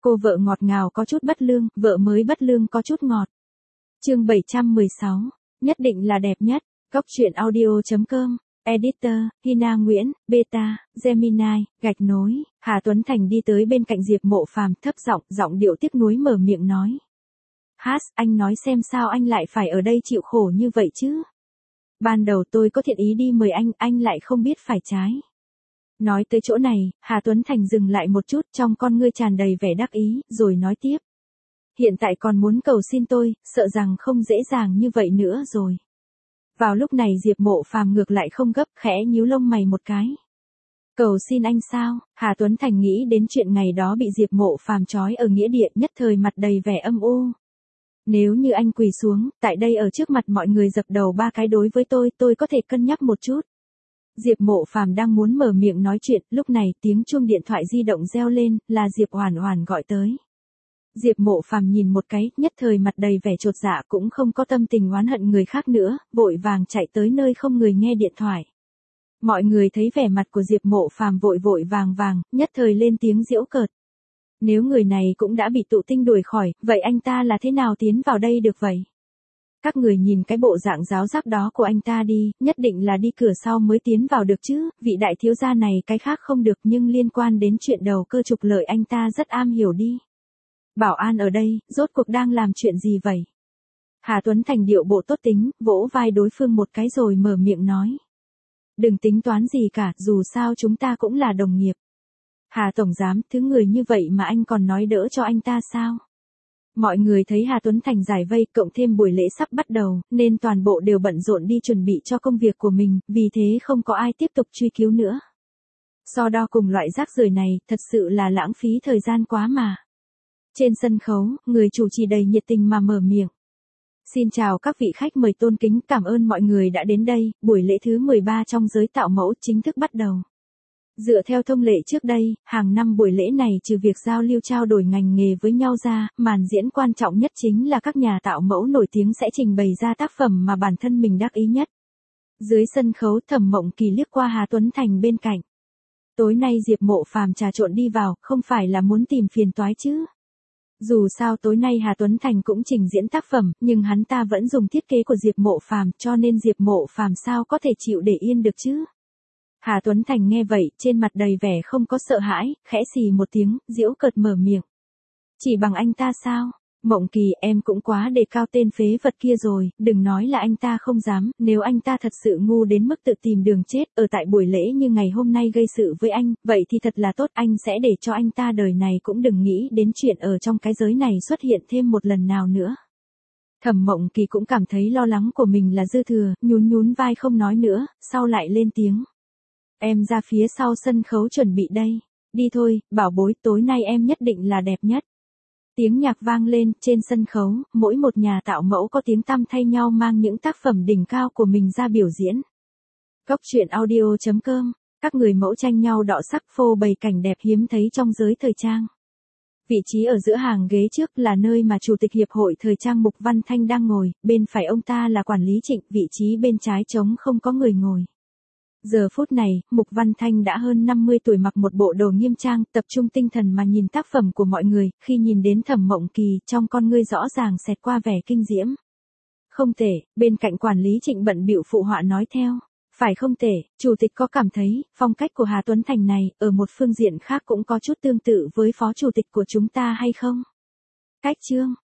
Cô vợ ngọt ngào có chút bất lương, vợ mới bất lương có chút ngọt. Chương 716, nhất định là đẹp nhất. Góc truyện audio.com. Editor, Hina Nguyễn, Beta, Gemini, gạch nối. Hà Tuấn Thành đi tới bên cạnh Diệp Mộ Phàm, thấp giọng điệu tiếc nuối mở miệng nói. Anh nói xem sao anh lại phải ở đây chịu khổ như vậy chứ? Ban đầu tôi có thiện ý đi mời anh lại không biết phải trái. Nói tới chỗ này, Hà Tuấn Thành dừng lại một chút, trong con ngươi tràn đầy vẻ đắc ý, rồi nói tiếp. Hiện tại còn muốn cầu xin tôi, sợ rằng không dễ dàng như vậy nữa rồi. Vào lúc này Diệp Mộ Phàm ngược lại không gấp, khẽ nhíu lông mày một cái. Cầu xin anh sao? Hà Tuấn Thành nghĩ đến chuyện ngày đó bị Diệp Mộ Phàm trói ở nghĩa địa, nhất thời mặt đầy vẻ âm u. Nếu như anh quỳ xuống, tại đây ở trước mặt mọi người dập đầu 3 cái đối với tôi có thể cân nhắc một chút. Diệp Mộ Phàm đang muốn mở miệng nói chuyện, lúc này tiếng chuông điện thoại di động reo lên, là Diệp Oản Oản gọi tới. Diệp Mộ Phàm nhìn một cái, nhất thời mặt đầy vẻ chột dạ, cũng không có tâm tình oán hận người khác nữa, vội vàng chạy tới nơi không người nghe điện thoại. Mọi người thấy vẻ mặt của Diệp Mộ Phàm vội vàng, nhất thời lên tiếng giễu cợt. Nếu người này cũng đã bị tụ tinh đuổi khỏi, vậy anh ta là thế nào tiến vào đây được vậy? Các người nhìn cái bộ dạng giáo giác đó của anh ta đi, nhất định là đi cửa sau mới tiến vào được chứ, vị đại thiếu gia này cái khác không được, nhưng liên quan đến chuyện đầu cơ trục lợi anh ta rất am hiểu đi. Bảo an ở đây, rốt cuộc đang làm chuyện gì vậy? Hà Tuấn Thành điệu bộ tốt tính, vỗ vai đối phương một cái rồi mở miệng nói. Đừng tính toán gì cả, dù sao chúng ta cũng là đồng nghiệp. Hà Tổng Giám, thứ người như vậy mà anh còn nói đỡ cho anh ta sao? Mọi người thấy Hà Tuấn Thành giải vây, cộng thêm buổi lễ sắp bắt đầu, nên toàn bộ đều bận rộn đi chuẩn bị cho công việc của mình, vì thế không có ai tiếp tục truy cứu nữa. So đo cùng loại rác rưởi này, thật sự là lãng phí thời gian quá mà. Trên sân khấu, người chủ trì đầy nhiệt tình mà mở miệng. Xin chào các vị khách mời tôn kính, cảm ơn mọi người đã đến đây, buổi lễ thứ 13 trong giới tạo mẫu chính thức bắt đầu. Dựa theo thông lệ trước đây, hàng năm buổi lễ này trừ việc giao lưu trao đổi ngành nghề với nhau ra, màn diễn quan trọng nhất chính là các nhà tạo mẫu nổi tiếng sẽ trình bày ra tác phẩm mà bản thân mình đắc ý nhất. Dưới sân khấu Thẩm Mộng Kỳ liếc qua Hà Tuấn Thành bên cạnh. Tối nay Diệp Mộ Phàm trà trộn đi vào, không phải là muốn tìm phiền toái chứ? Dù sao tối nay Hà Tuấn Thành cũng trình diễn tác phẩm, nhưng hắn ta vẫn dùng thiết kế của Diệp Mộ Phàm, cho nên Diệp Mộ Phàm sao có thể chịu để yên được chứ? Hà Tuấn Thành nghe vậy, trên mặt đầy vẻ không có sợ hãi, khẽ xì một tiếng, giễu cợt mở miệng. Chỉ bằng anh ta sao? Mộng Kỳ, em cũng quá đề cao tên phế vật kia rồi, đừng nói là anh ta không dám, nếu anh ta thật sự ngu đến mức tự tìm đường chết, ở tại buổi lễ như ngày hôm nay gây sự với anh, vậy thì thật là tốt, anh sẽ để cho anh ta đời này cũng đừng nghĩ đến chuyện ở trong cái giới này xuất hiện thêm một lần nào nữa. Thẩm Mộng Kỳ cũng cảm thấy lo lắng của mình là dư thừa, nhún vai không nói nữa, sau lại lên tiếng. Em ra phía sau sân khấu chuẩn bị đây. Đi thôi, bảo bối, tối nay em nhất định là đẹp nhất. Tiếng nhạc vang lên, trên sân khấu, mỗi một nhà tạo mẫu có tiếng tăm thay nhau mang những tác phẩm đỉnh cao của mình ra biểu diễn. Góc truyện audio.com, các người mẫu tranh nhau đọ sắc phô bày cảnh đẹp hiếm thấy trong giới thời trang. Vị trí ở giữa hàng ghế trước là nơi mà Chủ tịch Hiệp hội Thời trang Mục Văn Thanh đang ngồi, bên phải ông ta là quản lý Trịnh, vị trí bên trái trống không có người ngồi. Giờ phút này, Mục Văn Thanh đã hơn 50 tuổi, mặc một bộ đồ nghiêm trang, tập trung tinh thần mà nhìn tác phẩm của mọi người, khi nhìn đến Thẩm Mộng Kỳ, trong con ngươi rõ ràng xẹt qua vẻ kinh diễm. Không tệ, bên cạnh quản lý Trịnh bận bịu phụ họa nói theo. Phải không tệ, chủ tịch có cảm thấy, phong cách của Hà Tuấn Thành này, ở một phương diện khác cũng có chút tương tự với phó chủ tịch của chúng ta hay không? Cách chương